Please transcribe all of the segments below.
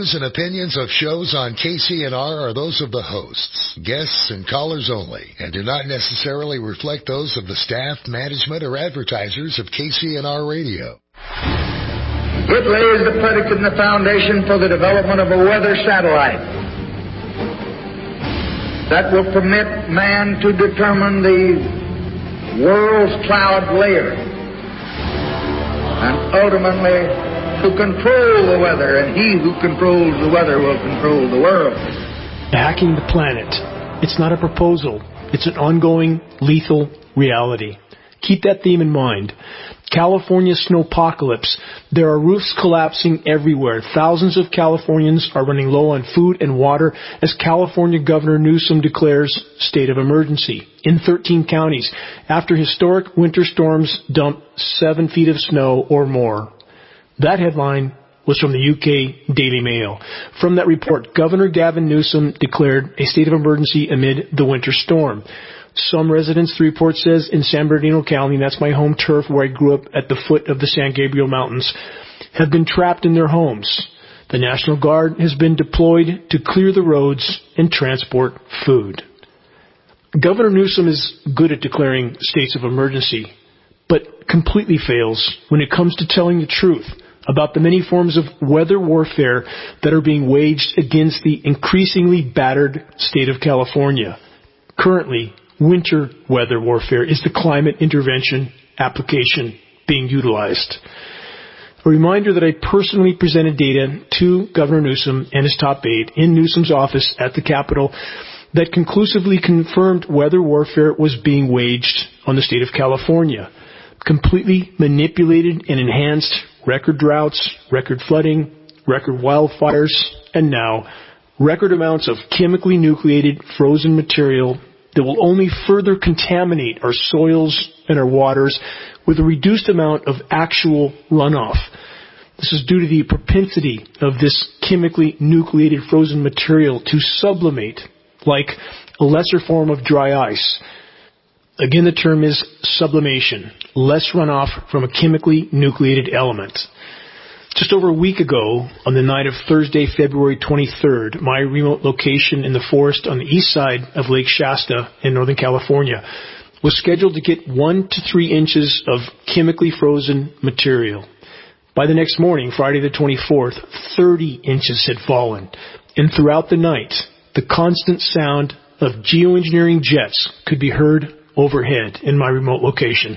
Views and opinions of shows on KCNR are those of the hosts, guests, and callers only, and do not necessarily reflect those of the staff, management, or advertisers of KCNR Radio. It lays the predicate and the foundation for the development of a weather satellite that will permit man to determine the world's cloud layer and ultimately to control the weather, and he who controls the weather will control the world. Hacking the planet. It's not a proposal. It's an ongoing, lethal reality. Keep that theme in mind. California snowpocalypse. There are roofs collapsing everywhere. Thousands of Californians are running low on food and water as California Governor Newsom declares state of emergency in 13 counties after historic winter storms dump 7 feet of snow or more. That headline was from the UK Daily Mail. From that report, Governor Gavin Newsom declared a state of emergency amid the winter storm. Some residents, the report says, in San Bernardino County, that's my home turf where I grew up at the foot of the San Gabriel Mountains, have been trapped in their homes. The National Guard has been deployed to clear the roads and transport food. Governor Newsom is good at declaring states of emergency, but completely fails when it comes to telling the truth about the many forms of weather warfare that are being waged against the increasingly battered state of California. Currently, winter weather warfare is the climate intervention application being utilized. A reminder that I personally presented data to Governor Newsom and his top aide in Newsom's office at the Capitol that conclusively confirmed weather warfare was being waged on the state of California. Completely manipulated and enhanced record droughts, record flooding, record wildfires, and now record amounts of chemically nucleated frozen material that will only further contaminate our soils and our waters with a reduced amount of actual runoff. This is due to the propensity of this chemically nucleated frozen material to sublimate like a lesser form of dry ice. Again, the term is sublimation, less runoff from a chemically nucleated element. Just over a week ago, on the night of Thursday, February 23rd, my remote location in the forest on the east side of Lake Shasta in Northern California was scheduled to get 1 to 3 inches of chemically frozen material. By the next morning, Friday the 24th, 30 inches had fallen. And throughout the night, the constant sound of geoengineering jets could be heard overhead in my remote location.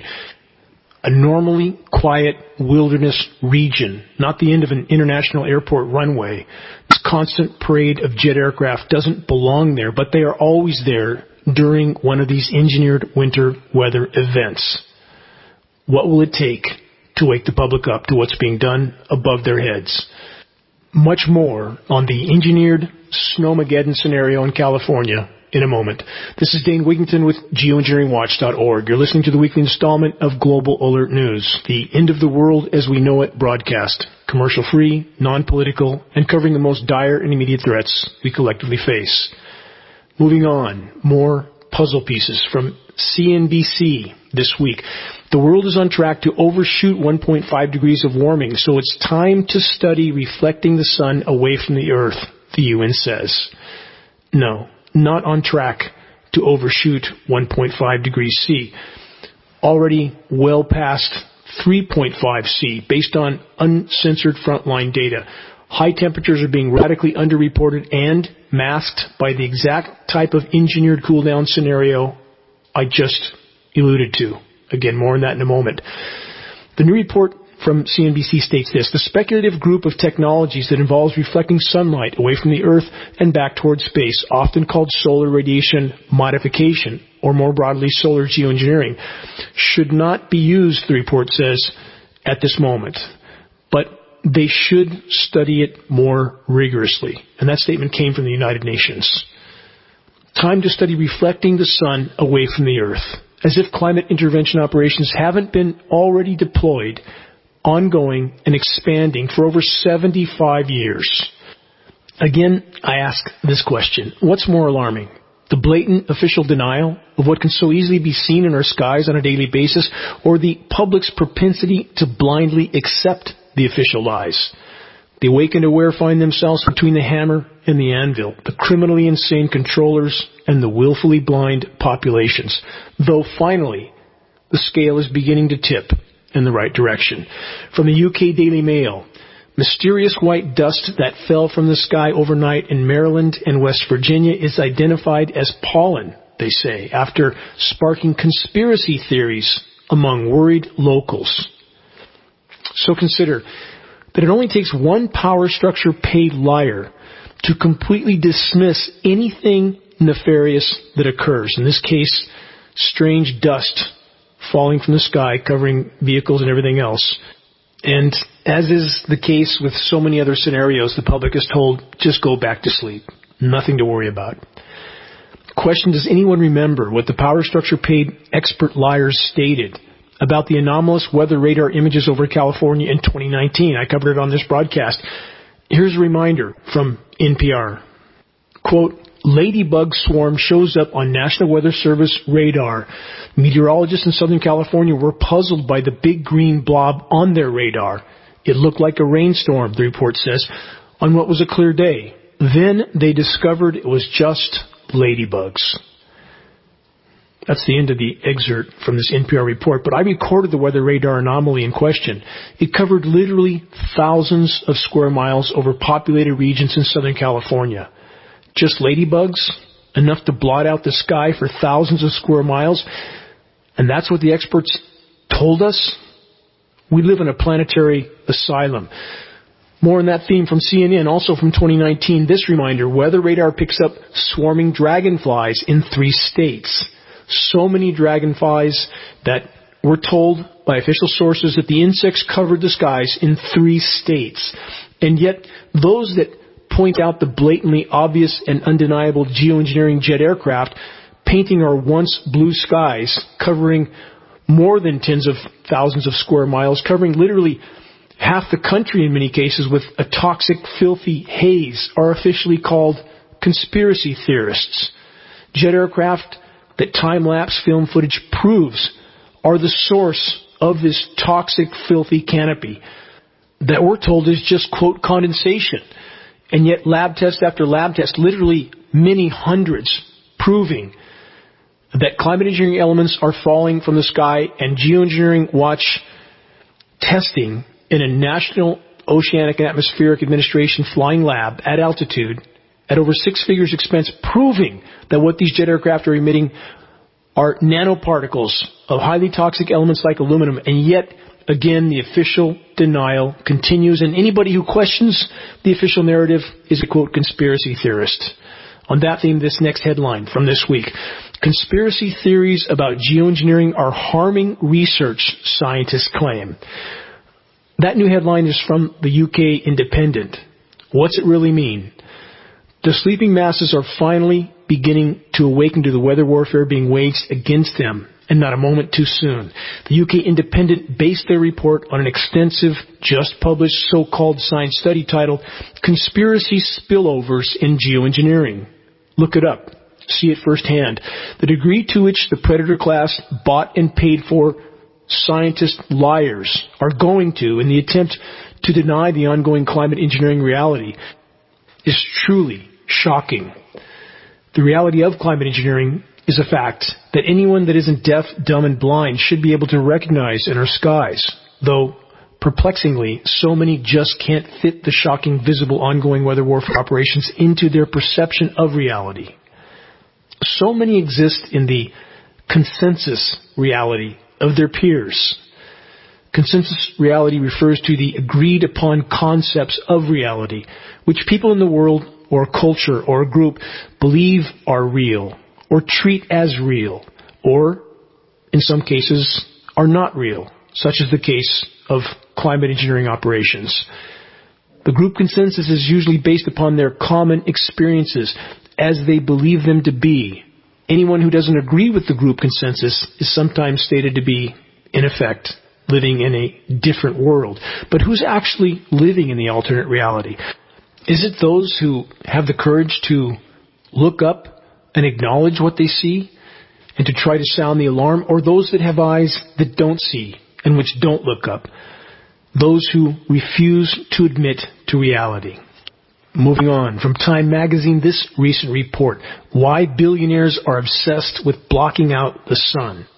A normally quiet wilderness region, not the end of an international airport runway. This constant parade of jet aircraft doesn't belong there, but they are always there during one of these engineered winter weather events. What will it take to wake the public up to what's being done above their heads? Much more on the engineered Snowmageddon scenario in California in a moment. This is Dane Wigington with geoengineeringwatch.org. You're listening to the weekly installment of Global Alert News, the end of the world as we know it broadcast, commercial-free, non-political, and covering the most dire and immediate threats we collectively face. Moving on, more puzzle pieces from CNBC this week. The world is on track to overshoot 1.5 degrees of warming, so it's time to study reflecting the sun away from the Earth, the UN says. No, not on track to overshoot 1.5 degrees C. Already well past 3.5 C based on uncensored frontline data. High temperatures are being radically underreported and masked by the exact type of engineered cool-down scenario I just alluded to. Again, more on that in a moment. The new report from CNBC states this: the speculative group of technologies that involves reflecting sunlight away from the Earth and back towards space, often called solar radiation modification, or more broadly, solar geoengineering, should not be used, the report says, at this moment. But they should study it more rigorously. And that statement came from the United Nations. Time to study reflecting the sun away from the Earth, as if climate intervention operations haven't been already deployed, ongoing, and expanding for over 75 years. Again, I ask this question: what's more alarming? The blatant official denial of what can so easily be seen in our skies on a daily basis, or the public's propensity to blindly accept the official lies? The awakened aware find themselves between the hammer and the anvil, the criminally insane controllers and the willfully blind populations. Though finally, the scale is beginning to tip in the right direction. From the UK Daily Mail, mysterious white dust that fell from the sky overnight in Maryland and West Virginia is identified as pollen, they say, after sparking conspiracy theories among worried locals. So consider that it only takes one power structure paid liar to completely dismiss anything nefarious that occurs. In this case, strange dust falling from the sky, covering vehicles and everything else. And as is the case with so many other scenarios, the public is told, just go back to sleep. Nothing to worry about. Question, does anyone remember what the power structure paid expert liars stated about the anomalous weather radar images over California in 2019? I covered it on this broadcast. Here's a reminder from NPR. Quote, ladybug swarm shows up on National Weather Service radar. Meteorologists in Southern California were puzzled by the big green blob on their radar. It looked like a rainstorm, the report says, on what was a clear day. Then they discovered it was just ladybugs. That's the end of the excerpt from this NPR report, but I recorded the weather radar anomaly in question. It covered literally thousands of square miles over populated regions in Southern California. Just ladybugs? Enough to blot out the sky for thousands of square miles? And that's what the experts told us? We live in a planetary asylum. More on that theme from CNN, also from 2019. This reminder, weather radar picks up swarming dragonflies in 3 states. So many dragonflies that we're told by official sources that the insects covered the skies in 3 states. And yet, those that point out the blatantly obvious and undeniable geoengineering jet aircraft painting our once blue skies, covering more than tens of thousands of square miles, covering literally half the country in many cases with a toxic, filthy haze, are officially called conspiracy theorists. Jet aircraft that time-lapse film footage proves are the source of this toxic, filthy canopy that we're told is just, quote, condensation. And yet lab test after lab test, literally many hundreds, proving that climate engineering elements are falling from the sky, and Geoengineering Watch testing in a National Oceanic and Atmospheric Administration flying lab at altitude at over 6 figures expense, proving that what these jet aircraft are emitting are nanoparticles of highly toxic elements like aluminum. And yet, again, the official denial continues, and anybody who questions the official narrative is a, quote, conspiracy theorist. On that theme, this next headline from this week. Conspiracy theories about geoengineering are harming research, scientists claim. That new headline is from the UK Independent. What's it really mean? The sleeping masses are finally beginning to awaken to the weather warfare being waged against them, and not a moment too soon. The UK Independent based their report on an extensive, just-published so-called science study titled Conspiracy Spillovers in Geoengineering. Look it up. See it firsthand. The degree to which the predator class bought and paid for scientist liars are going to in the attempt to deny the ongoing climate engineering reality is truly shocking. The reality of climate engineering is a fact that anyone that isn't deaf, dumb, and blind should be able to recognize in our skies, though perplexingly, so many just can't fit the shocking, visible, ongoing weather warfare operations into their perception of reality. So many exist in the consensus reality of their peers. Consensus reality refers to the agreed upon concepts of reality, which people in the world or culture or a group believe are real or treat as real, or in some cases are not real, such as the case of climate engineering operations. The group consensus is usually based upon their common experiences as they believe them to be. Anyone who doesn't agree with the group consensus is sometimes stated to be, in effect, living in a different world. But who's actually living in the alternate reality? Is it those who have the courage to look up and acknowledge what they see and to try to sound the alarm, or those that have eyes that don't see and which don't look up? those who refuse to admit to reality. Moving on, from Time Magazine, this recent report, Why Billionaires Are Obsessed with Blocking Out the Sun.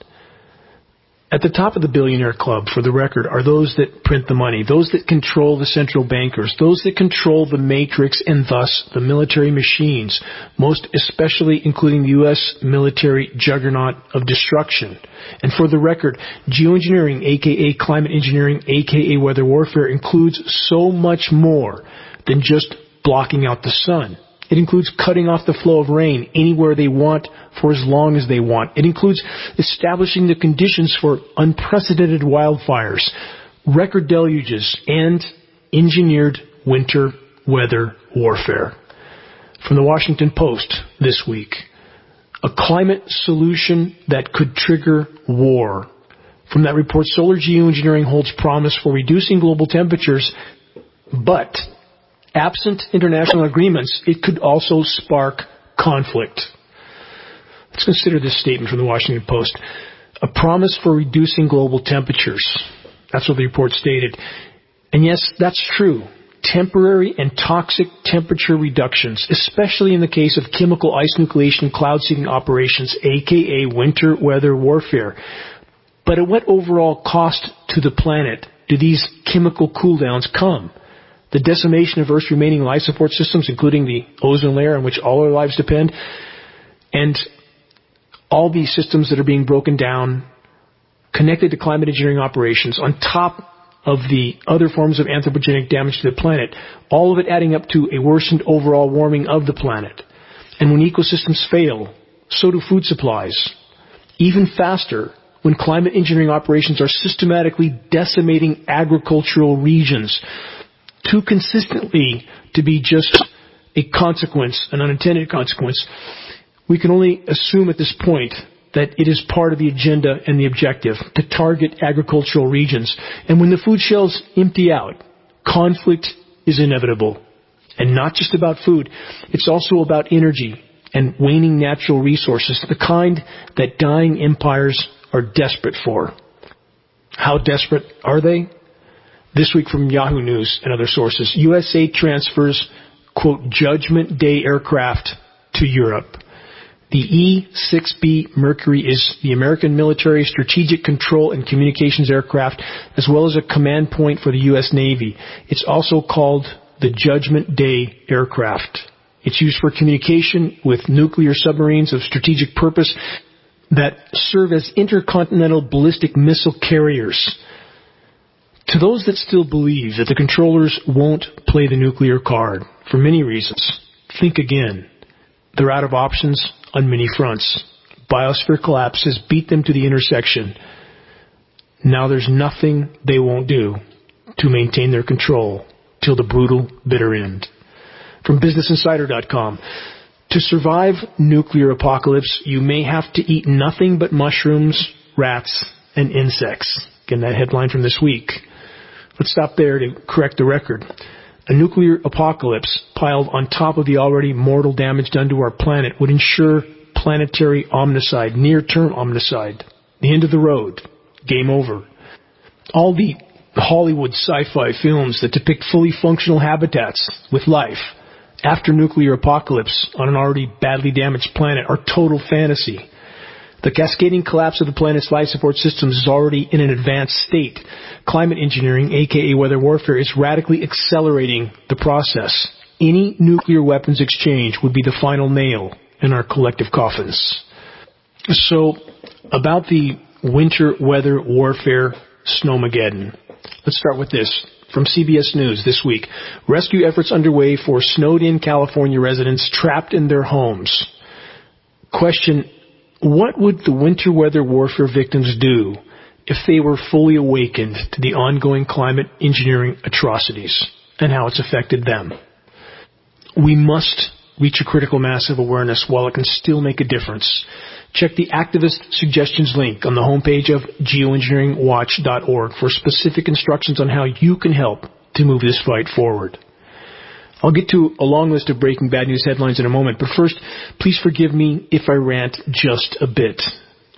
At the top of the billionaire club, for the record, are those that print the money, those that control the central bankers, those that control the matrix and thus the military machines, most especially including the U.S. military juggernaut of destruction. And for the record, geoengineering, aka climate engineering, aka weather warfare, includes so much more than just blocking out the sun. It includes cutting off the flow of rain anywhere they want for as long as they want. It includes establishing the conditions for unprecedented wildfires, record deluges, and engineered winter weather warfare. From the Washington Post this week, a climate solution that could trigger war. From that report, solar geoengineering holds promise for reducing global temperatures, but absent international agreements, it could also spark conflict. Let's consider this statement from the Washington Post. A promise for reducing global temperatures. That's what the report stated. And yes, that's true. Temporary and toxic temperature reductions, especially in the case of chemical ice nucleation and cloud seeding operations, aka winter weather warfare. But at what overall cost to the planet do these chemical cooldowns come? The decimation of Earth's remaining life support systems, including the ozone layer on which all our lives depend, and all these systems that are being broken down, connected to climate engineering operations, on top of the other forms of anthropogenic damage to the planet, all of it adding up to a worsened overall warming of the planet. And when ecosystems fail, so do food supplies. Even faster, when climate engineering operations are systematically decimating agricultural regions, too consistently to be just a consequence, an unintended consequence. We can only assume at this point that it is part of the agenda and the objective to target agricultural regions. And when the food shelves empty out, conflict is inevitable. And not just about food, it's also about energy and waning natural resources, the kind that dying empires are desperate for. How desperate are they? This week from Yahoo News and other sources, USA transfers, quote, Judgment Day aircraft to Europe. The E-6B Mercury is the American military strategic control and communications aircraft, as well as a command point for the U.S. Navy. It's also called the Judgment Day aircraft. It's used for communication with nuclear submarines of strategic purpose that serve as intercontinental ballistic missile carriers. To those that still believe that the controllers won't play the nuclear card, for many reasons, think again. They're out of options on many fronts. Biosphere collapse has beat them to the intersection. Now there's nothing they won't do to maintain their control till the brutal, bitter end. From BusinessInsider.com, to survive nuclear apocalypse, you may have to eat nothing but mushrooms, rats, and insects. Again, that headline from this week. Let's stop there to correct the record. A nuclear apocalypse piled on top of the already mortal damage done to our planet would ensure planetary omnicide, near-term omnicide, the end of the road, game over. All the Hollywood sci-fi films that depict fully functional habitats with life after nuclear apocalypse on an already badly damaged planet are total fantasy. The cascading collapse of the planet's life support systems is already in an advanced state. Climate engineering, aka weather warfare, is radically accelerating the process. Any nuclear weapons exchange would be the final nail in our collective coffins. So, about the winter weather warfare snowmageddon. Let's start with this. From CBS News this week. Rescue efforts underway for snowed-in California residents trapped in their homes. Question: what would the winter weather warfare victims do if they were fully awakened to the ongoing climate engineering atrocities and how it's affected them? We must reach a critical mass of awareness while it can still make a difference. Check the activist suggestions link on the homepage of geoengineeringwatch.org for specific instructions on how you can help to move this fight forward. I'll get to a long list of breaking bad news headlines in a moment, but first, please forgive me if I rant just a bit.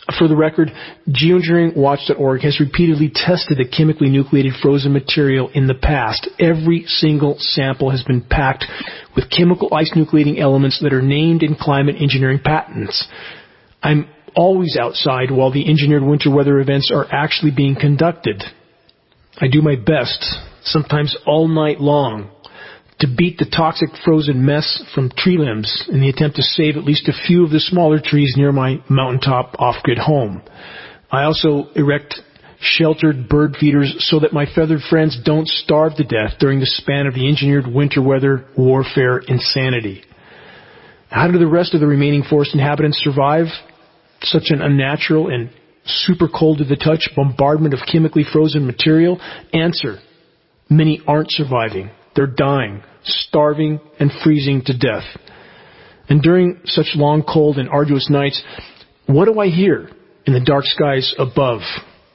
For the record, geoengineeringwatch.org has repeatedly tested the chemically nucleated frozen material in the past. Every single sample has been packed with chemical ice nucleating elements that are named in climate engineering patents. I'm always outside while the engineered winter weather events are actually being conducted. I do my best, sometimes all night long, to beat the toxic frozen mess from tree limbs in the attempt to save at least a few of the smaller trees near my mountaintop off-grid home. I also erect sheltered bird feeders so that my feathered friends don't starve to death during the span of the engineered winter weather warfare insanity. How do the rest of the remaining forest inhabitants survive such an unnatural and super cold to the touch bombardment of chemically frozen material? Answer: many aren't surviving. They're dying, starving, and freezing to death. And during such long, cold, and arduous nights, what do I hear in the dark skies above?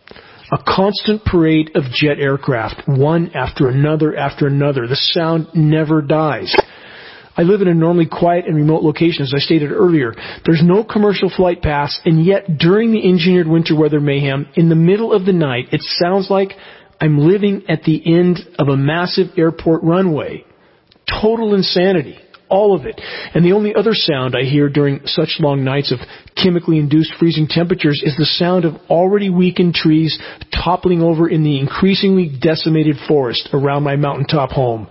A constant parade of jet aircraft, one after another after another. The sound never dies. I live in a normally quiet and remote location, as I stated earlier. There's no commercial flight paths, and yet during the engineered winter weather mayhem, in the middle of the night, it sounds like I'm living at the end of a massive airport runway. Total insanity. All of it. And the only other sound I hear during such long nights of chemically induced freezing temperatures is the sound of already weakened trees toppling over in the increasingly decimated forest around my mountaintop home.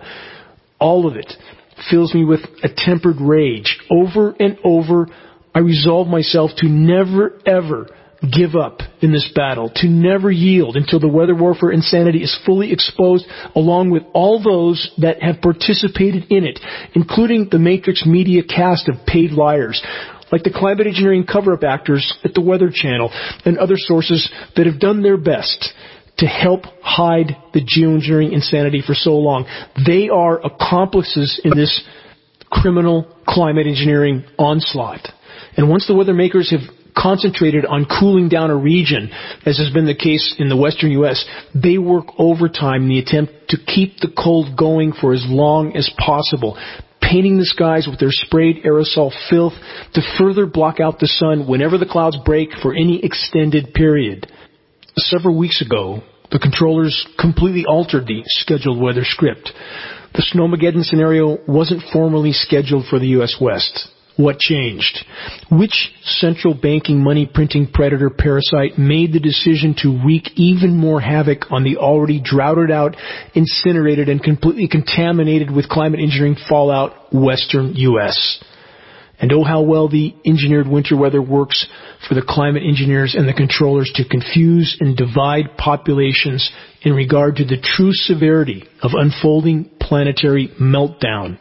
All of it fills me with a tempered rage. Over and over, I resolve myself to never, ever give up in this battle, to never yield until the weather warfare insanity is fully exposed, along with all those that have participated in it, including the Matrix media cast of paid liars, like the climate engineering cover-up actors at the Weather Channel and other sources that have done their best to help hide the geoengineering insanity for so long. They are accomplices in this criminal climate engineering onslaught. And once the weather makers have concentrated on cooling down a region, as has been the case in the western U.S., they work overtime in the attempt to keep the cold going for as long as possible, painting the skies with their sprayed aerosol filth to further block out the sun whenever the clouds break for any extended period. Several weeks ago, the controllers completely altered the scheduled weather script. The Snowmageddon scenario wasn't formally scheduled for the U.S. West. What changed? Which central banking money printing predator parasite made the decision to wreak even more havoc on the already droughted out, incinerated, and completely contaminated with climate engineering fallout western U.S.? And oh, how well the engineered winter weather works for the climate engineers and the controllers to confuse and divide populations in regard to the true severity of unfolding planetary meltdown.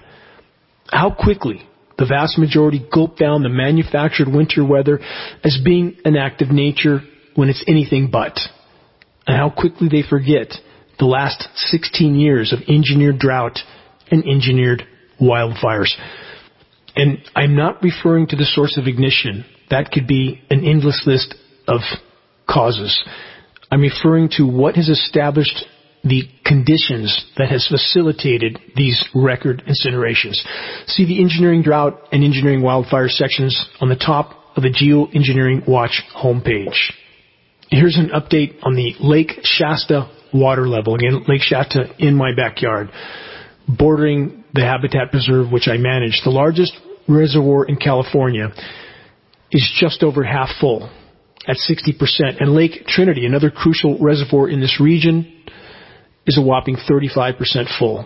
How quickly the vast majority gulp down the manufactured winter weather as being an act of nature when it's anything but. And how quickly they forget the last 16 years of engineered drought and engineered wildfires. And I'm not referring to the source of ignition. That could be an endless list of causes. I'm referring to what has established the conditions that has facilitated these record incinerations. See the engineering drought and engineering wildfire sections on the top of the Geoengineering Watch homepage. Here's an update on the Lake Shasta water level. Again, Lake Shasta in my backyard, bordering the habitat preserve which I manage. The largest reservoir in California is just over half full at 60%. And Lake Trinity, another crucial reservoir in this region, is a whopping 35% full,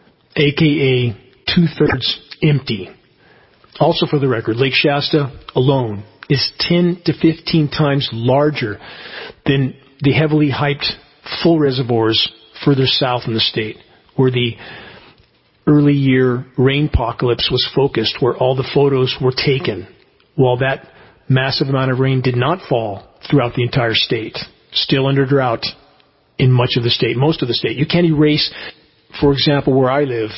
aka 2/3 empty. Also for the record, Lake Shasta alone is 10 to 15 times larger than the heavily hyped full reservoirs further south in the state, where the early year rainpocalypse was focused, where all the photos were taken, while that massive amount of rain did not fall throughout the entire state. Still under drought in much of the state, most of the state. You can't erase, for example, where I live,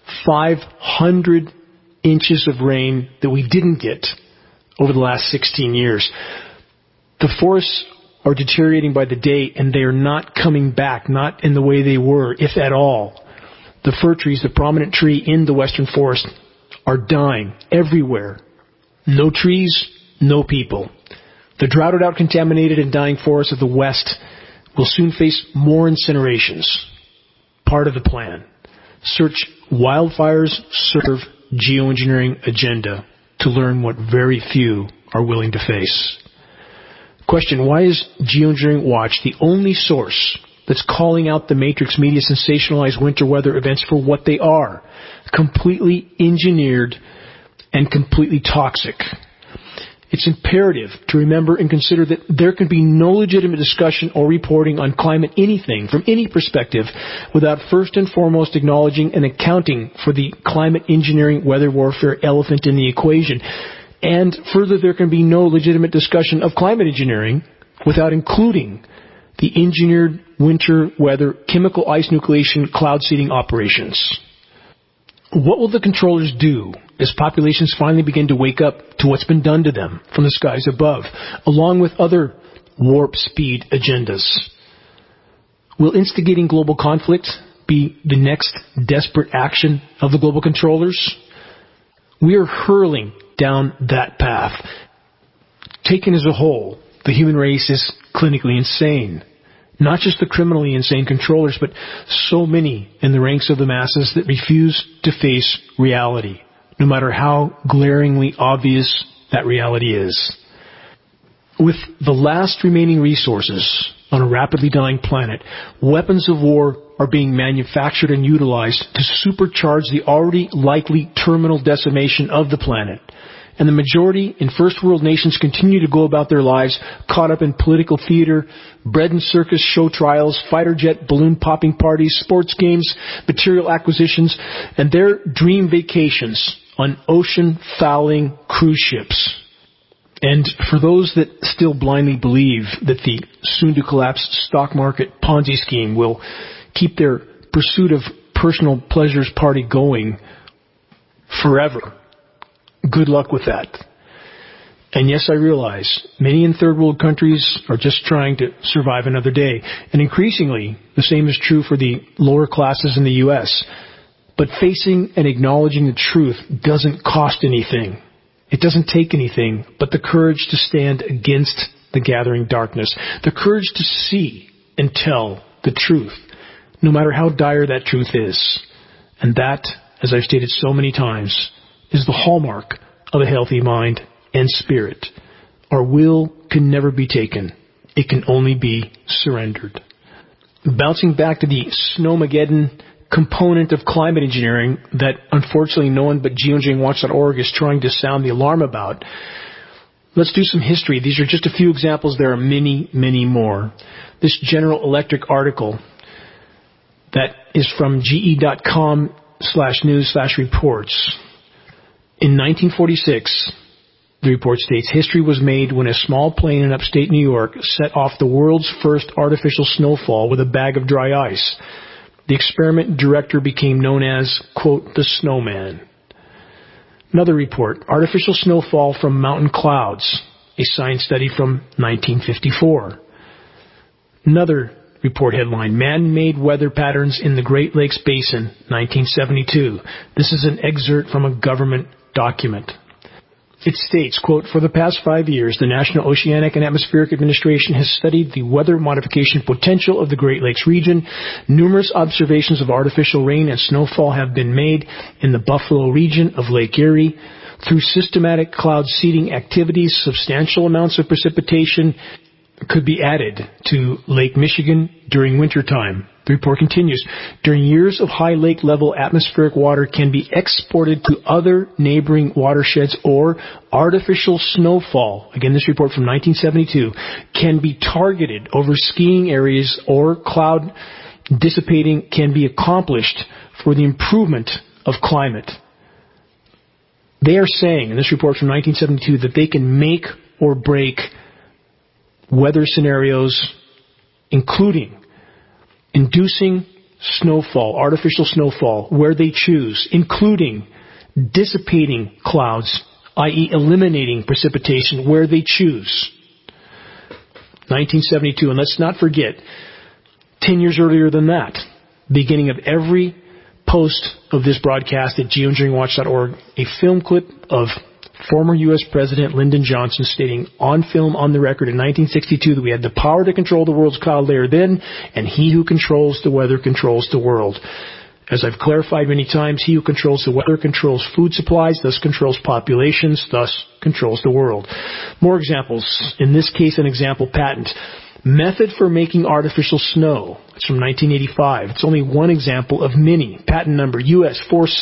500 inches of rain that we didn't get over the last 16 years. The forests are deteriorating by the day, and they are not coming back, not in the way they were, if at all. The fir trees, the prominent tree in the western forest, are dying everywhere. No trees, no people. The droughted out, contaminated, and dying forests of the West will soon face more incinerations. Part of the plan. Search Wildfires Serve Geoengineering Agenda to learn what very few are willing to face. Question: why is Geoengineering Watch the only source that's calling out the Matrix media sensationalized winter weather events for what they are? Completely engineered and completely toxic. It's imperative to remember and consider that there can be no legitimate discussion or reporting on climate anything from any perspective without first and foremost acknowledging and accounting for the climate engineering weather warfare elephant in the equation. And further, there can be no legitimate discussion of climate engineering without including the engineered winter weather chemical ice nucleation cloud seeding operations. What will the controllers do as populations finally begin to wake up to what's been done to them from the skies above, along with other warp speed agendas? Will instigating global conflict be the next desperate action of the global controllers? We are hurling down that path. Taken as a whole, the human race is clinically insane. Not just the criminally insane controllers, but so many in the ranks of the masses that refuse to face reality, no matter how glaringly obvious that reality is. With the last remaining resources on a rapidly dying planet, weapons of war are being manufactured and utilized to supercharge the already likely terminal decimation of the planet. And the majority in first world nations continue to go about their lives caught up in political theater, bread and circus show trials, fighter jet balloon popping parties, sports games, material acquisitions, and their dream vacations on ocean fouling cruise ships. And for those that still blindly believe that the soon-to-collapse stock market Ponzi scheme will keep their pursuit of personal pleasures party going forever, good luck with that. And yes, I realize many in third world countries are just trying to survive another day. And increasingly, the same is true for the lower classes in the U.S. But facing and acknowledging the truth doesn't cost anything. It doesn't take anything but the courage to stand against the gathering darkness, the courage to see and tell the truth, no matter how dire that truth is. And that, as I've stated so many times, is the hallmark of a healthy mind and spirit. Our will can never be taken. It can only be surrendered. Bouncing back to the Snowmageddon component of climate engineering that unfortunately no one but geoengineeringwatch.org is trying to sound the alarm about, let's do some history. These are just a few examples. There are many, many more. This General Electric article that is from ge.com/news/reports. In 1946, the report states, history was made when a small plane in upstate New York set off the world's first artificial snowfall with a bag of dry ice. The experiment director became known as, quote, the snowman. Another report, artificial snowfall from mountain clouds, a science study from 1954. Another report headline, man-made weather patterns in the Great Lakes Basin, 1972. This is an excerpt from a government document. It states, quote, for the past 5 years, the National Oceanic and Atmospheric Administration has studied the weather modification potential of the Great Lakes region. Numerous observations of artificial rain and snowfall have been made in the Buffalo region of Lake Erie. Through systematic cloud seeding activities, substantial amounts of precipitation could be added to Lake Michigan during wintertime. The report continues. During years of high lake level, atmospheric water can be exported to other neighboring watersheds, or artificial snowfall, again this report from 1972, can be targeted over skiing areas, or cloud dissipating can be accomplished for the improvement of climate. They are saying, in this report from 1972, that they can make or break weather scenarios, including inducing snowfall, artificial snowfall, where they choose, including dissipating clouds, i.e. eliminating precipitation where they choose. 1972, and let's not forget, 10 years earlier than that, beginning of every post of this broadcast at geoengineeringwatch.org, a film clip of Former U.S. President Lyndon Johnson stating on film on the record in 1962 that we had the power to control the world's cloud layer then, and he who controls the weather controls the world. As I've clarified many times, he who controls the weather controls food supplies, thus controls populations, thus controls the world. More examples. In this case, an example patent. Method for making artificial snow. It's from 1985. It's only one example of many. Patent number US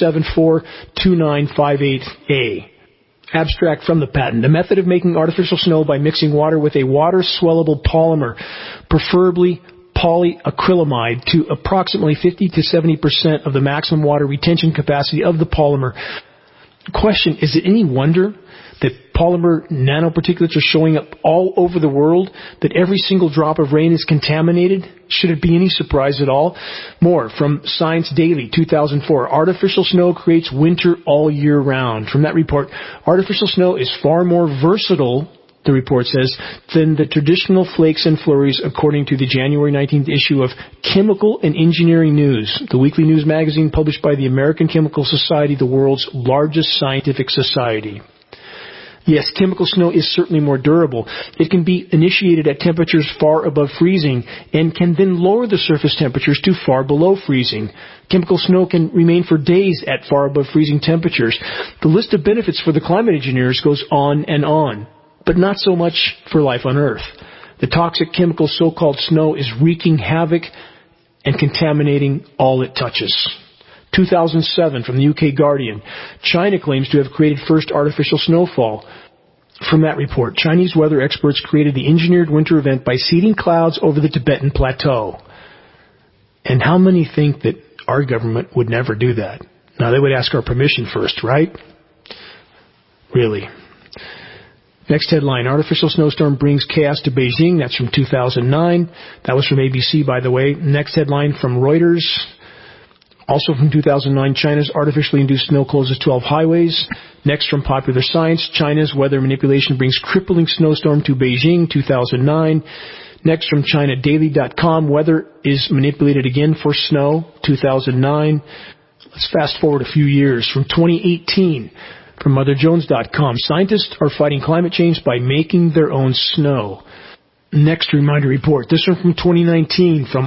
4742958A. Abstract from the patent. The method of making artificial snow by mixing water with a water-swellable polymer, preferably polyacrylamide, to approximately 50 to 70% of the maximum water retention capacity of the polymer. Question, is it any wonder that polymer nanoparticulates are showing up all over the world, that every single drop of rain is contaminated? Should it be any surprise at all? More from Science Daily, 2004. Artificial snow creates winter all year round. From that report, artificial snow is far more versatile, the report says, than the traditional flakes and flurries, according to the January 19th issue of Chemical and Engineering News, the weekly news magazine published by the American Chemical Society, the world's largest scientific society. Yes, chemical snow is certainly more durable. It can be initiated at temperatures far above freezing and can then lower the surface temperatures to far below freezing. Chemical snow can remain for days at far above freezing temperatures. The list of benefits for the climate engineers goes on and on, but not so much for life on Earth. The toxic chemical so-called snow is wreaking havoc and contaminating all it touches. 2007 from the UK Guardian. China claims to have created first artificial snowfall. From that report, Chinese weather experts created the engineered winter event by seeding clouds over the Tibetan Plateau. And how many think that our government would never do that? Now, they would ask our permission first, right? Really. Next headline, artificial snowstorm brings chaos to Beijing. That's from 2009. That was from ABC, by the way. Next headline from Reuters. Also from 2009, China's artificially induced snow closes 12 highways. Next from Popular Science, China's weather manipulation brings crippling snowstorm to Beijing, 2009. Next from ChinaDaily.com, weather is manipulated again for snow, 2009. Let's fast forward a few years. From 2018, from MotherJones.com, scientists are fighting climate change by making their own snow. Next reminder report. This one from 2019 from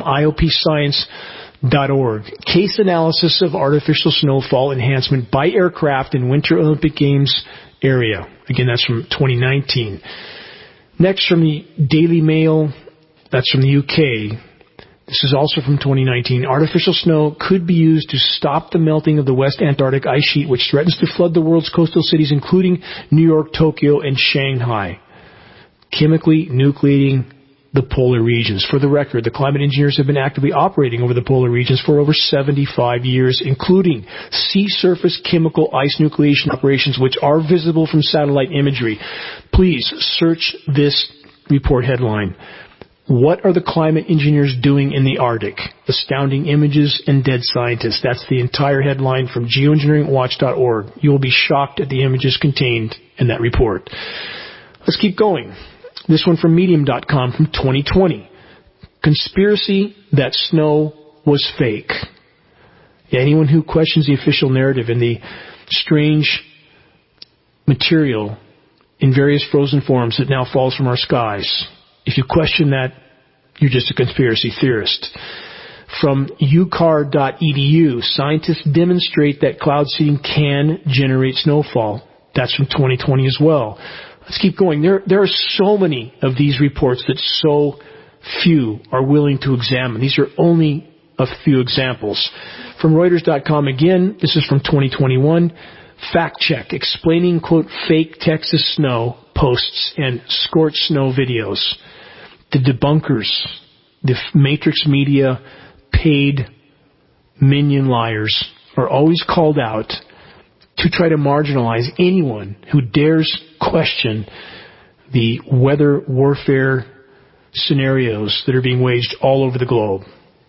IOPScience.org. Case analysis of artificial snowfall enhancement by aircraft in Winter Olympic Games area. Again, that's from 2019. Next from the Daily Mail, that's from the UK. This is also from 2019. Artificial snow could be used to stop the melting of the West Antarctic ice sheet, which threatens to flood the world's coastal cities, including New York, Tokyo, and Shanghai, chemically nucleating the polar regions. For the record, the climate engineers have been actively operating over the polar regions for over 75 years, including sea surface chemical ice nucleation operations, which are visible from satellite imagery. Please search this report headline. What are the climate engineers doing in the Arctic? Astounding images and dead scientists. That's the entire headline from geoengineeringwatch.org. You will be shocked at the images contained in that report. Let's keep going. This one from Medium.com from 2020. Conspiracy that snow was fake. Yeah, anyone who questions the official narrative and the strange material in various frozen forms that now falls from our skies, if you question that, you're just a conspiracy theorist. From ucar.edu, scientists demonstrate that cloud seeding can generate snowfall. That's from 2020 as well. Let's keep going. There are so many of these reports that so few are willing to examine. These are only a few examples. From Reuters.com again, this is from 2021. Fact check, explaining, quote, fake Texas snow posts and scorched snow videos. The debunkers, the Matrix Media paid minion liars are always called out to try to marginalize anyone who dares question the weather warfare scenarios that are being waged all over the globe.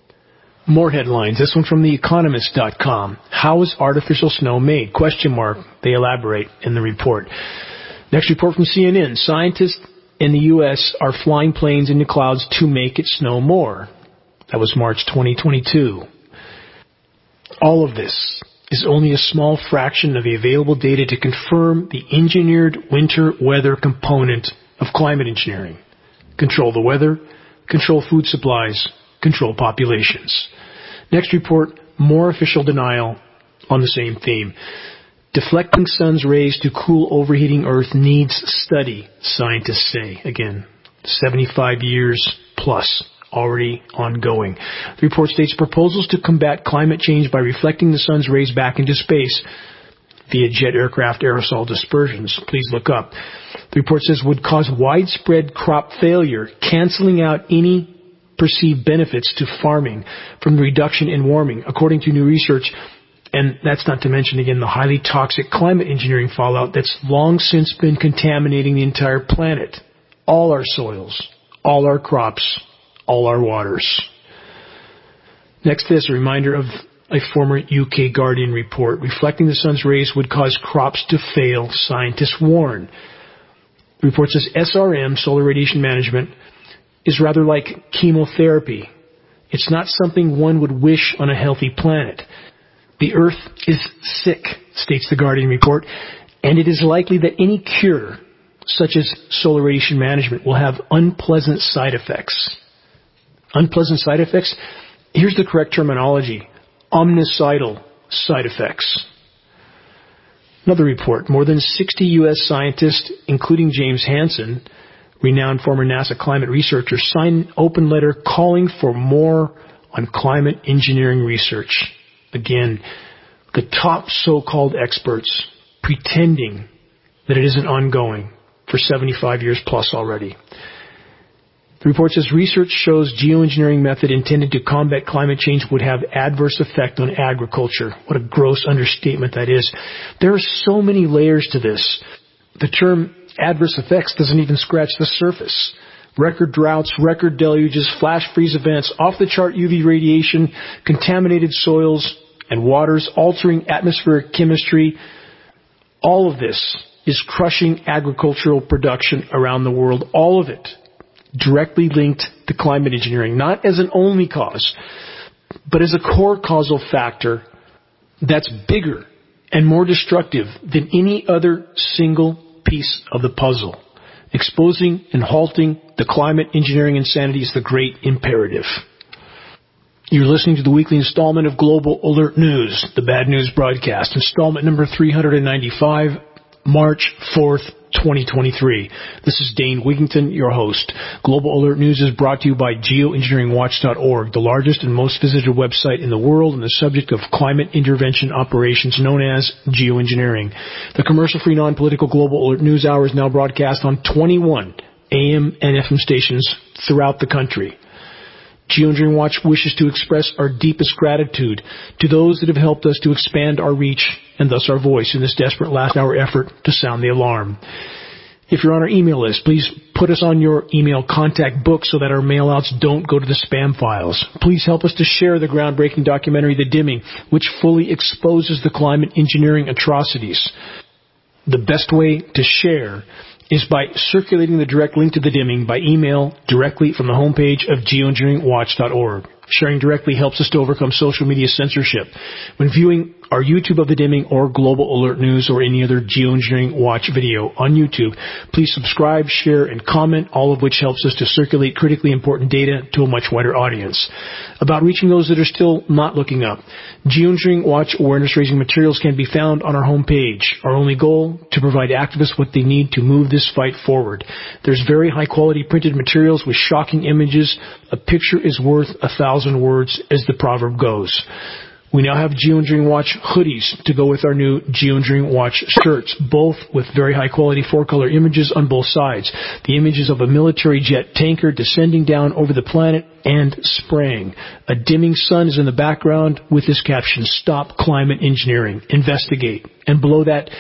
More headlines. This one from TheEconomist.com. How is artificial snow made? Question mark. They elaborate in the report. Next report from CNN. Scientists in the U.S. are flying planes into clouds to make it snow more. That was March 2022. All of this is only a small fraction of the available data to confirm the engineered winter weather component of climate engineering. Control the weather, control food supplies, control populations. Next report, more official denial on the same theme. Deflecting sun's rays to cool overheating Earth needs study, scientists say. Again, 75 years plus already ongoing. The report states proposals to combat climate change by reflecting the sun's rays back into space via jet aircraft aerosol dispersions. Please look up. The report says would cause widespread crop failure, canceling out any perceived benefits to farming from the reduction in warming, according to new research. And that's not to mention, again, the highly toxic climate engineering fallout that's long since been contaminating the entire planet. All our soils, all our crops, all our waters. Next is a reminder of a former UK Guardian report. Reflecting the sun's rays would cause crops to fail, scientists warn. The report says SRM, solar radiation management, is rather like chemotherapy. It's not something one would wish on a healthy planet. The Earth is sick, states the Guardian report, and it is likely that any cure, such as solar radiation management, will have unpleasant side effects. Unpleasant side effects? Here's the correct terminology. Omnicidal side effects. Another report. More than 60 U.S. scientists, including James Hansen, renowned former NASA climate researcher, signed an open letter calling for more on climate engineering research. Again, the top so-called experts pretending that it isn't ongoing for 75 years plus already. The report says research shows geoengineering method intended to combat climate change would have adverse effect on agriculture. What a gross understatement that is. There are so many layers to this. The term adverse effects doesn't even scratch the surface. Record droughts, record deluges, flash freeze events, off-the-chart UV radiation, contaminated soils and waters, altering atmospheric chemistry. All of this is crushing agricultural production around the world. All of it directly linked to climate engineering, not as an only cause, but as a core causal factor that's bigger and more destructive than any other single piece of the puzzle. Exposing and halting the climate engineering insanity is the great imperative. You're listening to the weekly installment of Global Alert News, the Bad News Broadcast, installment number 395, March 4th, 2023. This is Dane Wigington, your host. Global Alert News is brought to you by geoengineeringwatch.org, the largest and most visited website in the world on the subject of climate intervention operations known as geoengineering. The commercial-free, non-political Global Alert News Hour is now broadcast on 21 AM and FM stations throughout the country. Geoengineering Watch wishes to express our deepest gratitude to those that have helped us to expand our reach and thus our voice in this desperate last-hour effort to sound the alarm. If you're on our email list, please put us on your email contact book so that our mail-outs don't go to the spam files. Please help us to share the groundbreaking documentary The Dimming, which fully exposes the climate engineering atrocities. The best way to share is by circulating the direct link to The Dimming by email directly from the homepage of geoengineeringwatch.org. Sharing directly helps us to overcome social media censorship. When viewing our YouTube of The Dimming or Global Alert News or any other Geoengineering Watch video on YouTube, please subscribe, share, and comment, all of which helps us to circulate critically important data to a much wider audience. About reaching those that are still not looking up, Geoengineering Watch awareness-raising materials can be found on our homepage. Our only goal, to provide activists what they need to move this fight forward. There's very high-quality printed materials with shocking images. A picture is worth 1,000 words, as the proverb goes. We now have Geoengineering Watch hoodies to go with our new Geoengineering Watch shirts, both with very high-quality four-color images on both sides. The images of a military jet tanker descending down over the planet and spraying. A dimming sun is in the background with this caption, "Stop Climate Engineering. Investigate." And below that,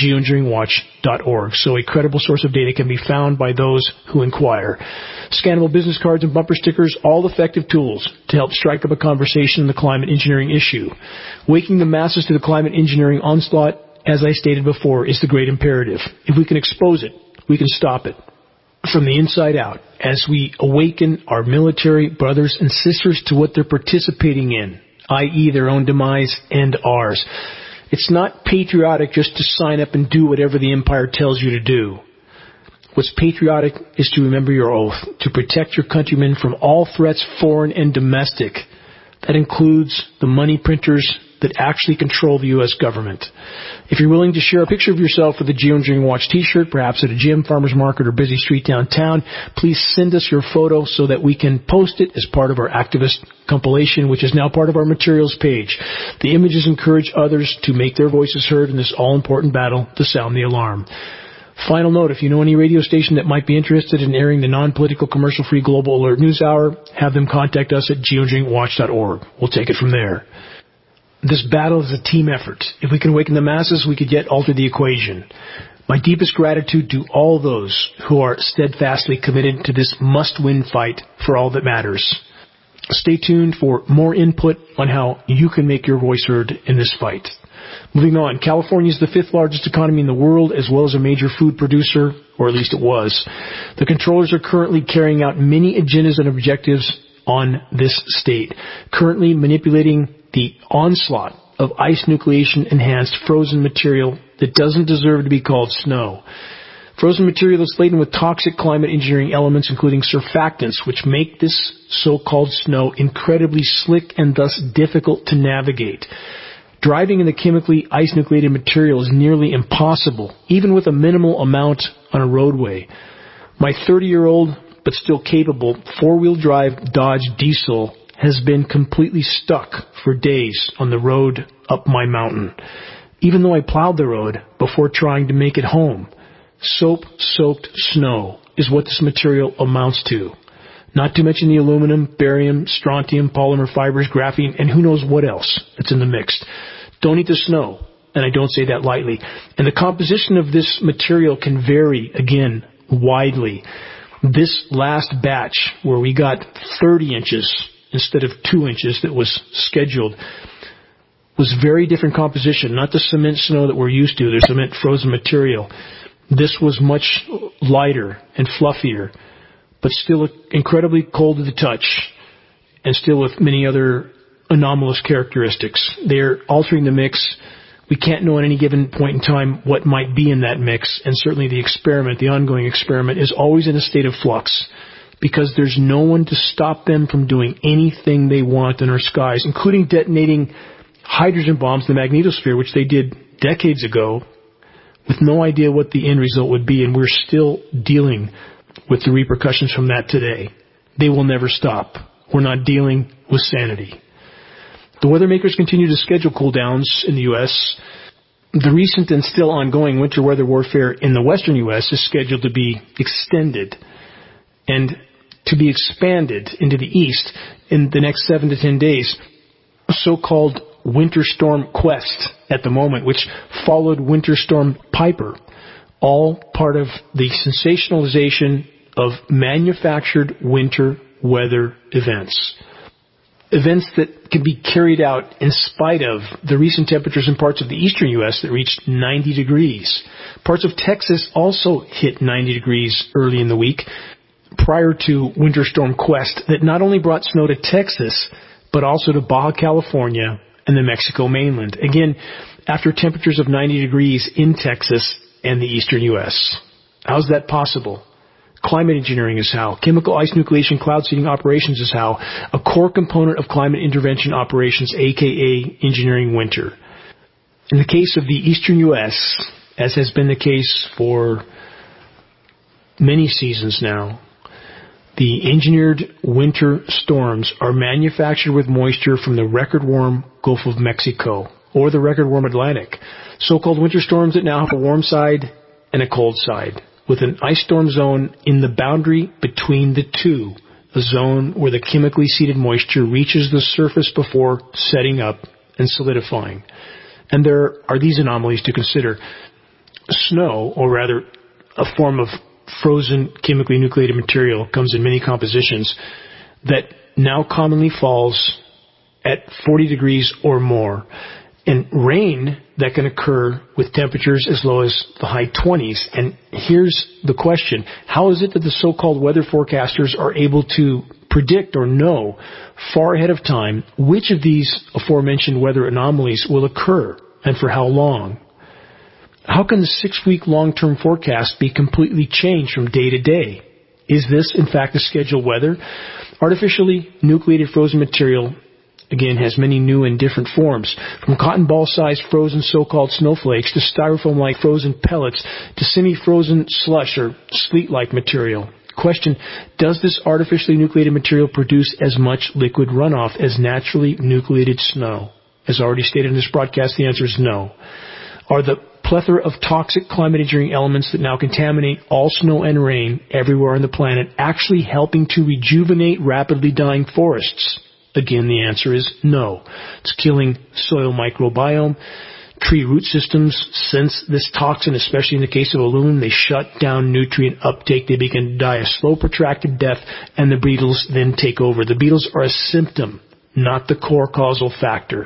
geoengineeringwatch.org. So a credible source of data can be found by those who inquire. Scannable business cards and bumper stickers, all effective tools to help strike up a conversation on the climate engineering issue. Waking the masses to the climate engineering onslaught, as I stated before, is the great imperative. If we can expose it, we can stop it from the inside out as we awaken our military brothers and sisters to what they're participating in, i.e. their own demise and ours. It's not patriotic just to sign up and do whatever the empire tells you to do. What's patriotic is to remember your oath, to protect your countrymen from all threats, foreign and domestic. That includes the money printers that actually control the U.S. government. If you're willing to share a picture of yourself with a Geoengineering Watch t-shirt, perhaps at a gym, farmer's market, or busy street downtown, please send us your photo so that we can post it as part of our activist compilation, which is now part of our materials page. The images encourage others to make their voices heard in this all-important battle to sound the alarm. Final note, if you know any radio station that might be interested in airing the non-political, commercial-free Global Alert News Hour, have them contact us at geoengineeringwatch.org. We'll take it from there. This battle is a team effort. If we can awaken the masses, we could yet alter the equation. My deepest gratitude to all those who are steadfastly committed to this must-win fight for all that matters. Stay tuned for more input on how you can make your voice heard in this fight. Moving on, California is the 5th largest economy in the world, as well as a major food producer, or at least it was. The controllers are currently carrying out many agendas and objectives on this state, currently manipulating the onslaught of ice nucleation-enhanced frozen material that doesn't deserve to be called snow. Frozen material is laden with toxic climate engineering elements, including surfactants, which make this so-called snow incredibly slick and thus difficult to navigate. Driving in the chemically ice-nucleated material is nearly impossible, even with a minimal amount on a roadway. My 30-year-old, but still capable, four-wheel drive Dodge diesel has been completely stuck for days on the road up my mountain, even though I plowed the road before trying to make it home. Soap-soaked snow is what this material amounts to. Not to mention the aluminum, barium, strontium, polymer fibers, graphene, and who knows what else that's in the mix. Don't eat the snow, and I don't say that lightly. And the composition of this material can vary, again, widely. This last batch, where we got 30 inches instead of 2 inches that was scheduled, was very different composition, not the cement snow that we're used to, the cement frozen material. This was much lighter and fluffier, but still incredibly cold to the touch, and still with many other anomalous characteristics. They're altering the mix. We can't know at any given point in time what might be in that mix, and certainly the experiment, the ongoing experiment, is always in a state of flux, because there's no one to stop them from doing anything they want in our skies, including detonating hydrogen bombs in the magnetosphere, which they did decades ago, with no idea what the end result would be, and we're still dealing with the repercussions from that today. They will never stop. We're not dealing with sanity. The weather makers continue to schedule cool downs in the U.S. The recent and still ongoing winter weather warfare in the western U.S. is scheduled to be extended and to be expanded into the east in the next 7 to 10 days. A so-called Winter Storm Quest at the moment, which followed Winter Storm Piper, all part of the sensationalization of manufactured winter weather events. Events that can be carried out in spite of the recent temperatures in parts of the eastern U.S. that reached 90 degrees. Parts of Texas also hit 90 degrees early in the week prior to Winter Storm Quest that not only brought snow to Texas, but also to Baja California and the Mexico mainland. Again, after temperatures of 90 degrees in Texas and the eastern U.S. How's that possible? Climate engineering is how. Chemical ice nucleation cloud seeding operations is how. A core component of climate intervention operations, aka engineering winter. In the case of the eastern U.S., as has been the case for many seasons now, the engineered winter storms are manufactured with moisture from the record-warm Gulf of Mexico or the record-warm Atlantic. So-called winter storms that now have a warm side and a cold side, with an ice storm zone in the boundary between the two, a zone where the chemically seeded moisture reaches the surface before setting up and solidifying. And there are these anomalies to consider. Snow, or rather a form of frozen chemically nucleated material, comes in many compositions that now commonly falls at 40 degrees or more. And rain that can occur with temperatures as low as the high 20s. And here's the question. How is it that the so-called weather forecasters are able to predict or know far ahead of time which of these aforementioned weather anomalies will occur and for how long? How can the 6-week long-term forecast be completely changed from day to day? Is this, in fact, the scheduled weather? Artificially nucleated frozen material, again, has many new and different forms, from cotton ball-sized frozen so-called snowflakes to styrofoam-like frozen pellets to semi-frozen slush or sleet-like material. Question, does this artificially nucleated material produce as much liquid runoff as naturally nucleated snow? As already stated in this broadcast, the answer is no. Are the plethora of toxic climate engineering elements that now contaminate all snow and rain everywhere on the planet actually helping to rejuvenate rapidly dying forests? Again, the answer is no. It's killing soil microbiome. Tree root systems sense this toxin, especially in the case of aluminum. They shut down nutrient uptake. They begin to die a slow, protracted death, and the beetles then take over. The beetles are a symptom, not the core causal factor.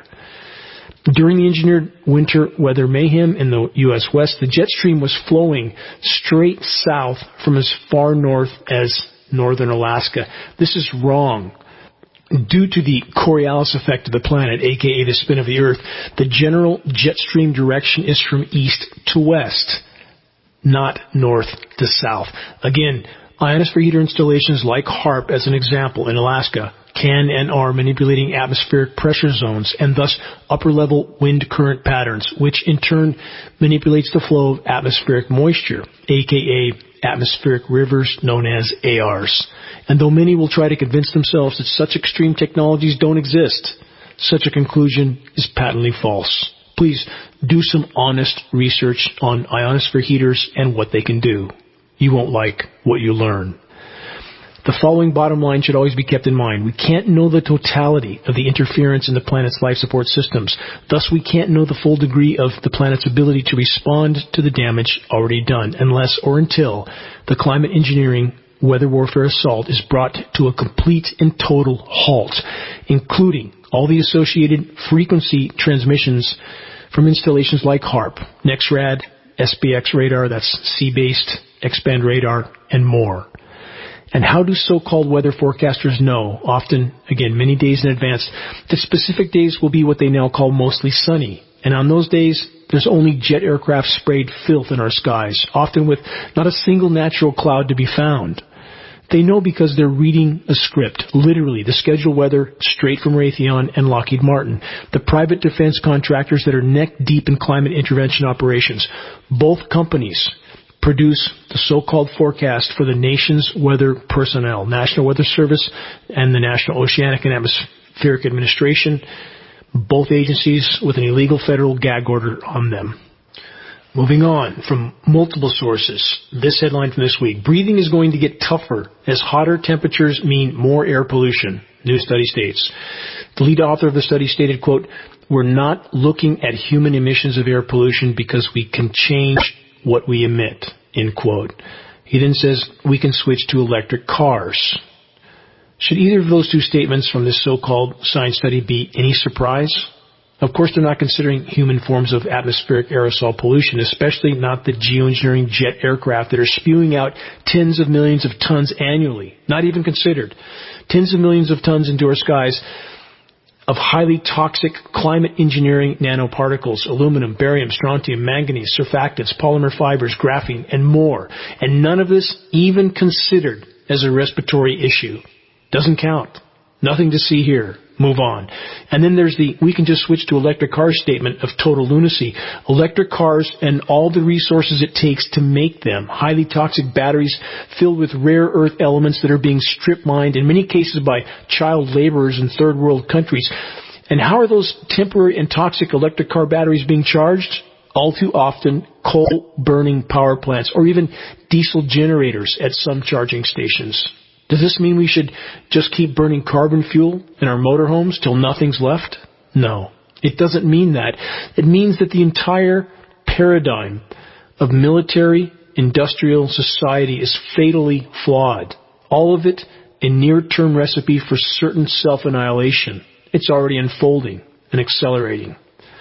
During the engineered winter weather mayhem in the U.S. West, the jet stream was flowing straight south from as far north as northern Alaska. This is wrong. Due to the Coriolis effect of the planet, aka the spin of the Earth, the general jet stream direction is from east to west, not north to south. Again, ionosphere heater installations like HAARP, as an example, in Alaska, can and are manipulating atmospheric pressure zones and thus upper-level wind current patterns, which in turn manipulates the flow of atmospheric moisture, aka atmospheric rivers known as ARs. And though many will try to convince themselves that such extreme technologies don't exist, such a conclusion is patently false. Please do some honest research on ionosphere heaters and what they can do. You won't like what you learn. The following bottom line should always be kept in mind. We can't know the totality of the interference in the planet's life support systems. Thus, we can't know the full degree of the planet's ability to respond to the damage already done, unless or until the climate engineering weather warfare assault is brought to a complete and total halt, including all the associated frequency transmissions from installations like HAARP, NEXRAD, SBX radar, that's sea-based, X-band radar, and more. And how do so-called weather forecasters know, often, again, many days in advance, that specific days will be what they now call mostly sunny? And on those days, there's only jet aircraft sprayed filth in our skies, often with not a single natural cloud to be found. They know because they're reading a script, literally, the scheduled weather straight from Raytheon and Lockheed Martin, the private defense contractors that are neck-deep in climate intervention operations. Both companies produce the so-called forecast for the nation's weather personnel, National Weather Service and the National Oceanic and Atmospheric Administration, both agencies with an illegal federal gag order on them. Moving on, from multiple sources, this headline from this week: breathing is going to get tougher as hotter temperatures mean more air pollution, new study states. The lead author of the study stated, quote, "We're not looking at human emissions of air pollution because we can change what we emit," end quote. He then says, we can switch to electric cars. Should either of those two statements from this so-called science study be any surprise? Of course, they're not considering human forms of atmospheric aerosol pollution, especially not the geoengineering jet aircraft that are spewing out tens of millions of tons annually. Not even considered. Tens of millions of tons into our skies of highly toxic climate engineering nanoparticles, aluminum, barium, strontium, manganese, surfactants, polymer fibers, graphene, and more. And none of this even considered as a respiratory issue. Doesn't count. Nothing to see here. Move on. And then there's the we can just switch to electric cars statement of total lunacy. Electric cars and all the resources it takes to make them, highly toxic batteries filled with rare earth elements that are being strip mined, in many cases by child laborers in third world countries. And how are those temporary and toxic electric car batteries being charged? All too often, coal-burning power plants or even diesel generators at some charging stations. Does this mean we should just keep burning carbon fuel in our motorhomes till nothing's left? No, it doesn't mean that. It means that the entire paradigm of military industrial society is fatally flawed. All of it a near-term recipe for certain self-annihilation. It's already unfolding and accelerating.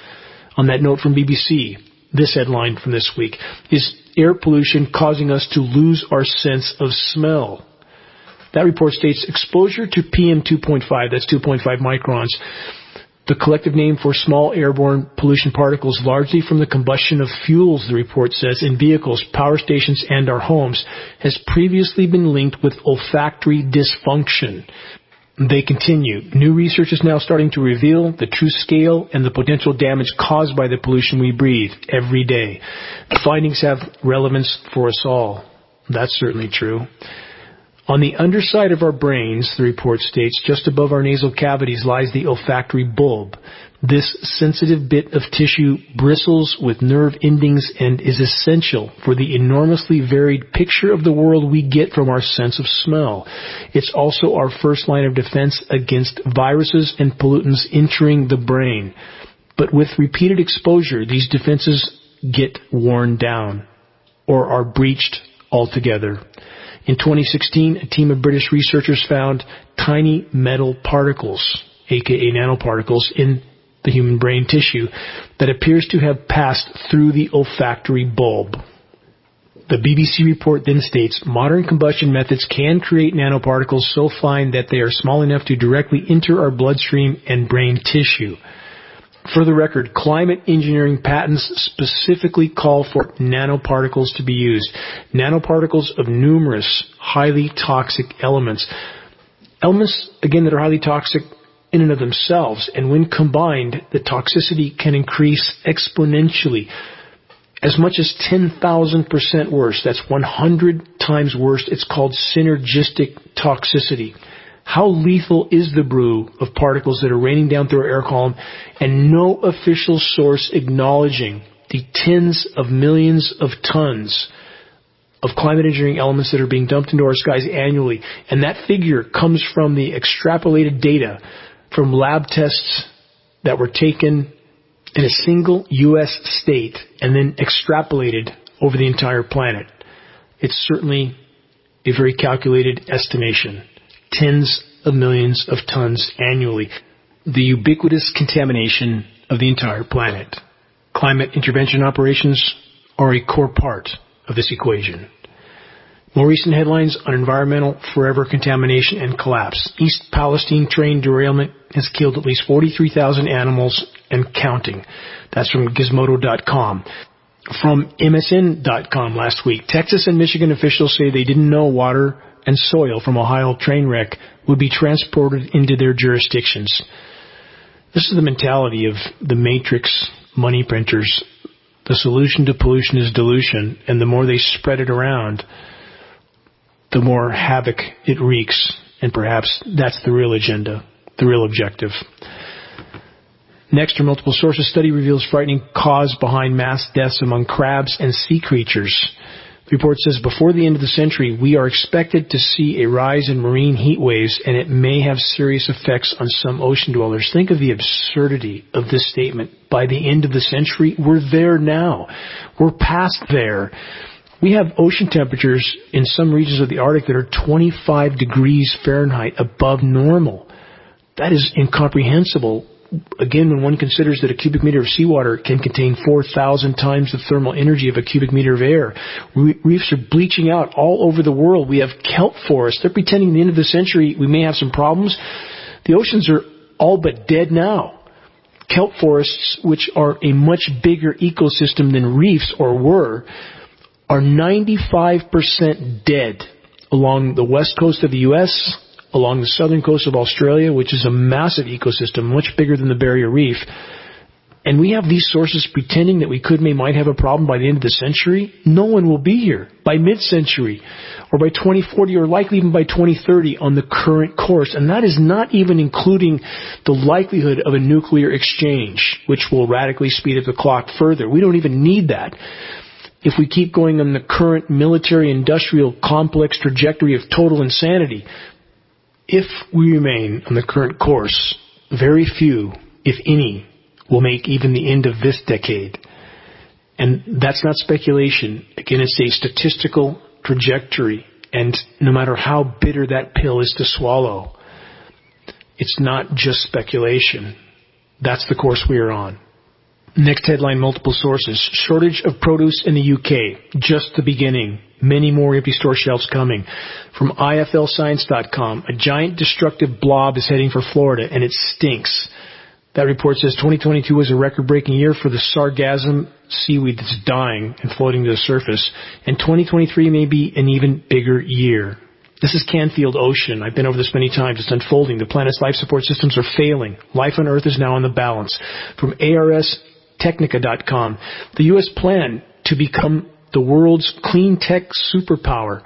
On that note from BBC, this headline from this week: is air pollution causing us to lose our sense of smell? That report states exposure to PM 2.5, that's 2.5 microns, The collective name for small airborne pollution particles largely from the combustion of fuels, the report says, in vehicles, power stations, and our homes, has previously been linked with olfactory dysfunction. They continue. New research is now starting to reveal the true scale and the potential damage caused by the pollution we breathe every day. The findings have relevance for us all. That's certainly true. On the underside of our brains, the report states, just above our nasal cavities lies the olfactory bulb. This sensitive bit of tissue bristles with nerve endings and is essential for the enormously varied picture of the world we get from our sense of smell. It's also our first line of defense against viruses and pollutants entering the brain. But with repeated exposure, these defenses get worn down or are breached altogether. In 2016, a team of British researchers found tiny metal particles, aka nanoparticles, in the human brain tissue that appears to have passed through the olfactory bulb. The BBC report then states, modern combustion methods can create nanoparticles so fine that they are small enough to directly enter our bloodstream and brain tissue. For the record, climate engineering patents specifically call for nanoparticles to be used. Nanoparticles of numerous highly toxic elements. Elements, again, that are highly toxic in and of themselves, and when combined, the toxicity can increase exponentially. As much as 10,000% worse. That's 100 times worse. It's called synergistic toxicity. How lethal is the brew of particles that are raining down through our air column, and no official source acknowledging the tens of millions of tons of climate engineering elements that are being dumped into our skies annually. And that figure comes from the extrapolated data from lab tests that were taken in a single U.S. state and then extrapolated over the entire planet. It's certainly a very calculated estimation. Tens of millions of tons annually. The ubiquitous contamination of the entire planet. Climate intervention operations are a core part of this equation. More recent headlines on environmental forever contamination and collapse. East Palestine train derailment has killed at least 43,000 animals and counting. That's from Gizmodo.com. From MSN.com last week, Texas and Michigan officials say they didn't know water and soil from Ohio train wreck would be transported into their jurisdictions. This is the mentality of the matrix money printers. The solution to pollution is dilution, and the more they spread it around, the more havoc it wreaks. And perhaps that's the real agenda, the real objective. Next, our multiple sources study reveals frightening cause behind mass deaths among crabs and sea creatures. The report says before the end of the century, we are expected to see a rise in marine heat waves, and it may have serious effects on some ocean dwellers. Think of the absurdity of this statement. By the end of the century, we're there now. We're past there. We have ocean temperatures in some regions of the Arctic that are 25 degrees Fahrenheit above normal. That is incomprehensible. Again, when one considers that a cubic meter of seawater can contain 4,000 times the thermal energy of a cubic meter of air. Reefs are bleaching out all over the world. We have kelp forests. They're pretending at the end of the century we may have some problems. The oceans are all but dead now. Kelp forests, which are a much bigger ecosystem than reefs or were, are 95% dead along the west coast of the U.S., along the southern coast of Australia, which is a massive ecosystem, much bigger than the Barrier Reef. And we have these sources pretending that we might have a problem by the end of the century. No one will be here by mid-century or by 2040 or likely even by 2030 on the current course. And that is not even including the likelihood of a nuclear exchange, which will radically speed up the clock further. We don't even need that. If we keep going on the current military-industrial complex trajectory of total insanity, if we remain on the current course, very few, if any, will make even the end of this decade. And that's not speculation. Again, it's a statistical trajectory. And no matter how bitter that pill is to swallow, it's not just speculation. That's the course we are on. Next headline, multiple sources. Shortage of produce in the UK. Just the beginning. Many more empty store shelves coming. From IFLScience.com, a giant destructive blob is heading for Florida, and it stinks. That report says 2022 was a record-breaking year for the sargassum seaweed that's dying and floating to the surface, and 2023 may be an even bigger year. This is Canfield Ocean. I've been over this many times. It's unfolding. The planet's life support systems are failing. Life on Earth is now in the balance. From ARSTechnica.com, the U.S. plan to become the world's clean tech superpower.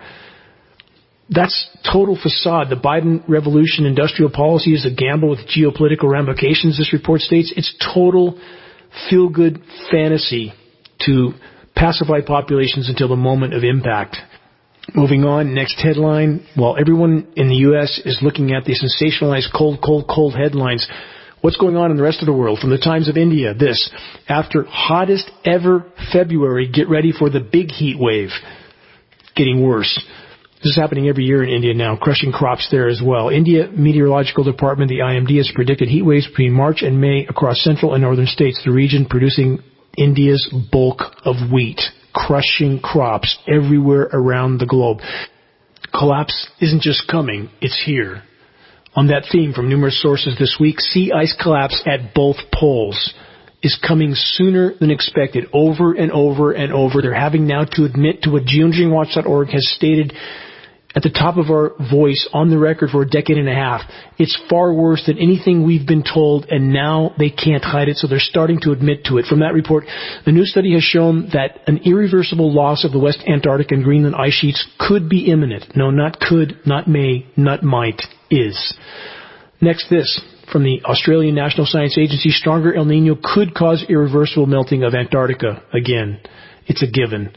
That's total facade. The Biden revolution industrial policy is a gamble with geopolitical ramifications, this report states. It's total feel-good fantasy to pacify populations until the moment of impact. Moving on, next headline. While everyone in the U.S. is looking at the sensationalized cold headlines, what's going on in the rest of the world? From the Times of India, this: after hottest ever February, get ready for the big heat wave. Getting worse. This is happening every year in India now, crushing crops there as well. India Meteorological Department, the IMD, has predicted heat waves between March and May across central and northern states, the region producing India's bulk of wheat, crushing crops everywhere around the globe. Collapse isn't just coming, it's here. On that theme, from numerous sources this week, sea ice collapse at both poles is coming sooner than expected, over and over and over. They're having now to admit to what geoengineeringwatch.org has stated at the top of our voice on the record for a decade and a half. It's far worse than anything we've been told, and now they can't hide it, so they're starting to admit to it. From that report, the new study has shown that an irreversible loss of the West Antarctic and Greenland ice sheets could be imminent. No, not could, not may, not might, is. Next, this. From the Australian National Science Agency, stronger El Nino could cause irreversible melting of Antarctica. Again, it's a given.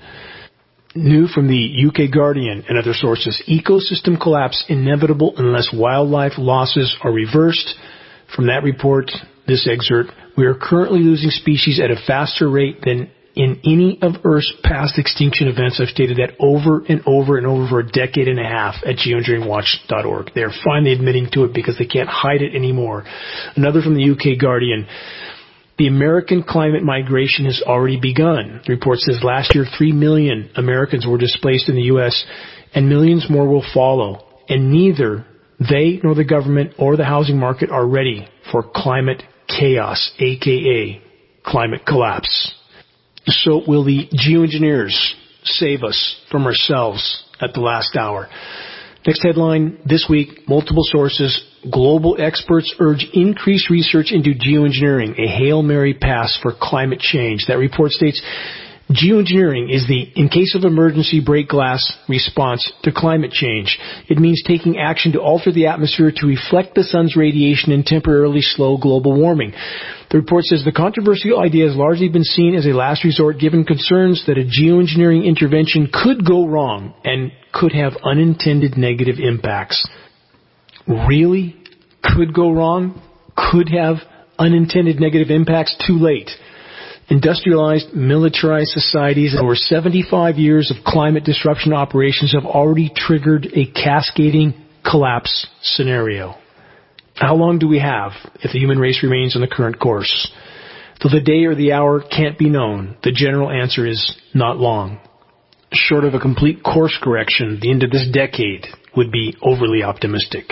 New from the UK Guardian and other sources, ecosystem collapse inevitable unless wildlife losses are reversed. From that report, this excerpt: we are currently losing species at a faster rate than in any of Earth's past extinction events. I've stated that over and over and over for a decade and a half at geoengineeringwatch.org. They're finally admitting to it because they can't hide it anymore. Another from the UK Guardian: the American climate migration has already begun. The report says last year 3 million Americans were displaced in the U.S., and millions more will follow. And neither they nor the government or the housing market are ready for climate chaos, a.k.a. climate collapse. So will the geoengineers save us from ourselves at the last hour? Next headline this week, multiple sources. Global experts urge increased research into geoengineering, a Hail Mary pass for climate change. That report states geoengineering is the in case of emergency break glass response to climate change. It means taking action to alter the atmosphere to reflect the sun's radiation and temporarily slow global warming. The report says the controversial idea has largely been seen as a last resort given concerns that a geoengineering intervention could go wrong and could have unintended negative impacts. Really? Could go wrong? Could have unintended negative impacts? Too late. Industrialized, militarized societies over 75 years of climate disruption operations have already triggered a cascading collapse scenario. How long do we have if the human race remains on the current course? Though the day or the hour can't be known, the general answer is not long. Short of a complete course correction, the end of this decade would be overly optimistic.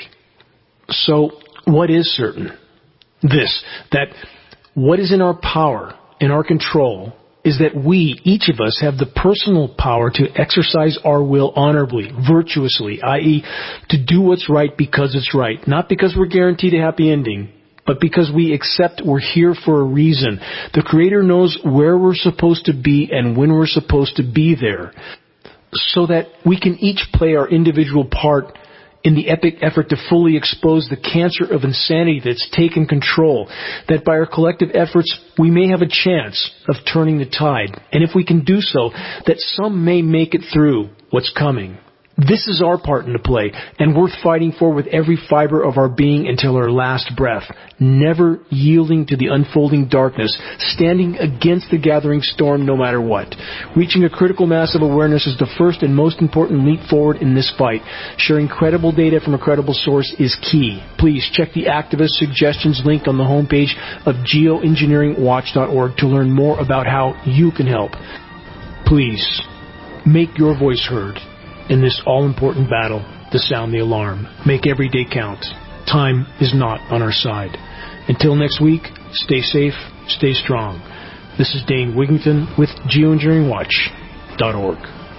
So, what is certain? This, that what is in our power, in our control, is that we, each of us, have the personal power to exercise our will honorably, virtuously, i.e., to do what's right because it's right. Not because we're guaranteed a happy ending, but because we accept we're here for a reason. The Creator knows where we're supposed to be and when we're supposed to be there, so that we can each play our individual part in the epic effort to fully expose the cancer of insanity that's taken control, that by our collective efforts we may have a chance of turning the tide, and if we can do so, that some may make it through what's coming. This is our part in the play, and worth fighting for with every fiber of our being until our last breath, never yielding to the unfolding darkness, standing against the gathering storm no matter what. Reaching a critical mass of awareness is the first and most important leap forward in this fight. Sharing credible data from a credible source is key. Please check the activist suggestions linked on the homepage of geoengineeringwatch.org to learn more about how you can help. Please, make your voice heard in this all-important battle to sound the alarm. Make every day count. Time is not on our side. Until next week, stay safe, stay strong. This is Dane Wigington with geoengineeringwatch.org.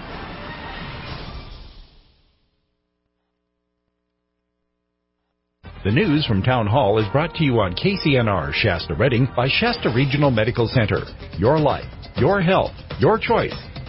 The news from Town Hall is brought to you on KCNR Shasta Redding by Shasta Regional Medical Center. Your life, your health, your choice.